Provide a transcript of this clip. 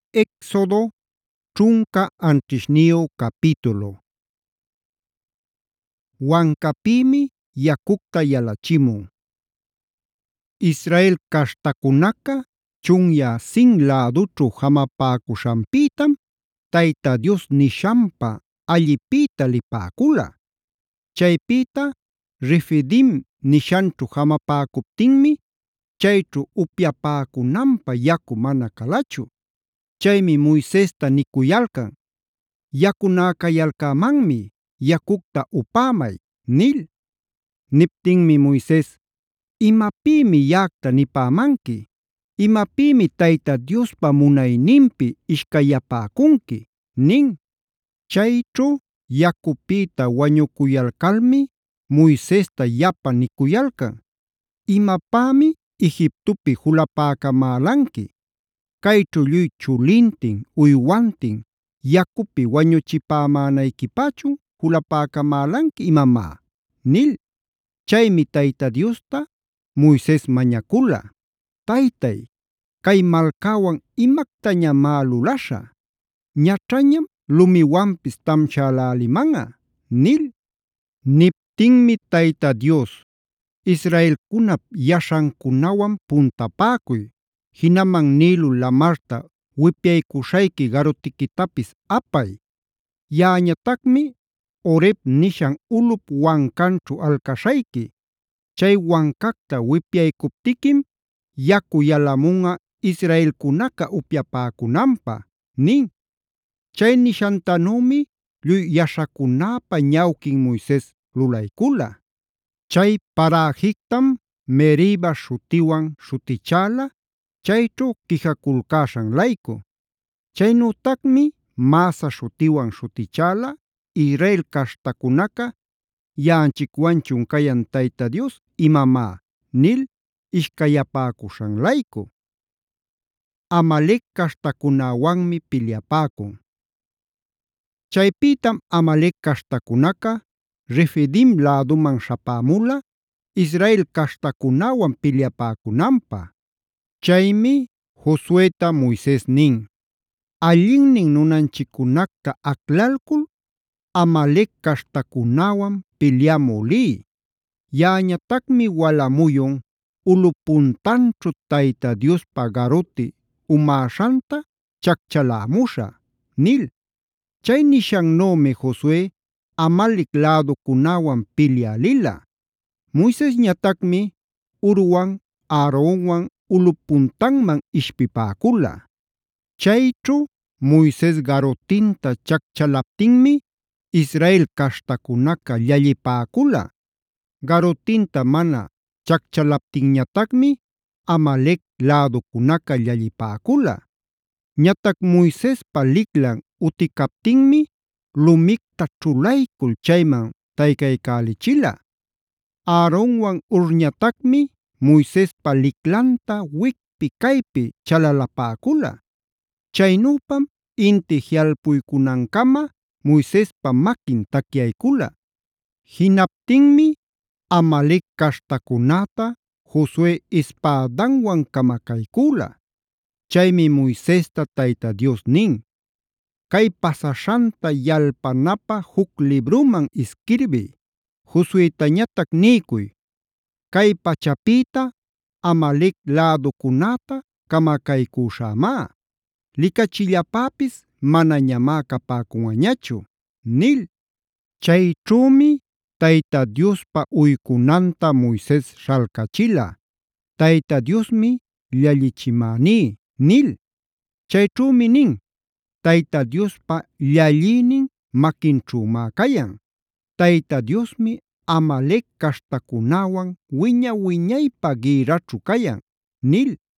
Éxodo ćhunka anćhishniyu capítulo. Wankapimi yakuqta yalachimun. Israel caśhtakunaca chunyä Sin lädućhu jamapäkushanpitam Tayta Dios nishanpa allipïta lipäkula. Chaypïta Refidim nishanćhu jamapäcuptinmi chayćhu upyapäkunanpä yaku mana kalachu. Chaymi Moisesta nicuyalcan: “Yakunäcayalcämanmi, yacucta upämay” nil. Niptinmi Moises: “¿Imapïmi yaꞌacta nipämanqui? ¿Imapïmi Tayta Diospa munayninpi ishcayapäcunqui?” nin. Chayćhu yakupïta wañucuyalcalmi Moisesta yapa nicuyalcan: “¿Imapämi Egiptopi julapäcamälanqui? ¿Cayćhu lluy chulintin, uywantin yacupi wañuchipämänayquipachun julapäcamälanqui imamá?” nil. Chaymi Tayta Diosta Moises mañacula: “Taytay, cay malcawan ¿imactañamá lulaśhä? Ñaćhañam lumiwanpis tamshälälimanꞌa” nil. Niptinmi Tayta Dios: “Israelcunap yaśhankunawan puntapäcuy, jinaman Nilo lamarta wipyaykuśhayqui garutiquitapis apay. Yaꞌañatacmi Horeb nishan ulꞌup wankanćhu alcaśhayqui. Chay wancacta wipyaykuptiquim yaku yalamunꞌa israelcunaca upyapäcunanpä” nin. Chay nishantanümi lluy yaśhacunäpa ñawquin Moises lulaycula. Chay paräjictam Meriba śhutiwan śhutichäla, chayćhu quijaculcäśhan-layku. Chaynütacmi Masa śhutiwan śhutichäla, Israel caśhtacunaca “¿Yaꞌanchikwanchun cayan Tayta Dios imamá?” nil ishcayapäcuśhan-layku. Amalec caśhtacunawanmi pilyapäcun. Chaypïtam Amalec caśhtacunaca Refidim läduman śhapämula Israel caśhtacunawan pilyapäcunanpä. Chaymi Josueta Moises nin: “Allinnin nunanchiccunacta aclalcul Amalec caśhtacunawan pilyamü liy. Yaꞌañatacmi wala muyun ulꞌup puntanćhu Tayta Diospa garuti umäśhanta chacchalämuśhä” nil. Chay nishannümi Josue Amalec läducunawan pilyä lila. Moisesñatacmi Hurwan, Aaronwan ulꞌup puntanman ishpipäcula. Chayćhu Moises garutinta chacchalaptinmi Israel caśhtacunaca llallipäcula. Garutinta mana chacchalaptinñatacmi Amalec läducunaca llallipäcula. Ñatac Moisespa liclan uticaptinmi lumicta ćhulaycul chayman taycaycälichila. Aaronwan Hurñatacmi Moisespa liclanta wicpi caypi chalalapäcula. Chaynüpam inti jialpuykunancama Moisespa maquin tacyaycula. Jinaptinmi Amalec caśhtacunäta Josue ispädanwan camacaycula. Chaymi Moisesta Tayta Dios nin: “Cay pasaśhanta yalpanapä juc libruman isquirbiy. Josuetañatac niycuy: ‘Cay pachapïta Amalec läducunäta camacaycüśhämá. Licachillapäpis manañamá capäcunꞌañachu’ nil. Chayćhümi Tayta Diospa uycunanta Moises śhalcachila: ‘Tayta Diosmi llallichimäní’ nil. Chayćhümi nin: ‘Tayta Diospa llalliynin maquinćhümá cayan. Tayta Diosmi Amalec caśhtacunawan wiña-wiñaypä gïrraćhu cayan’ nil.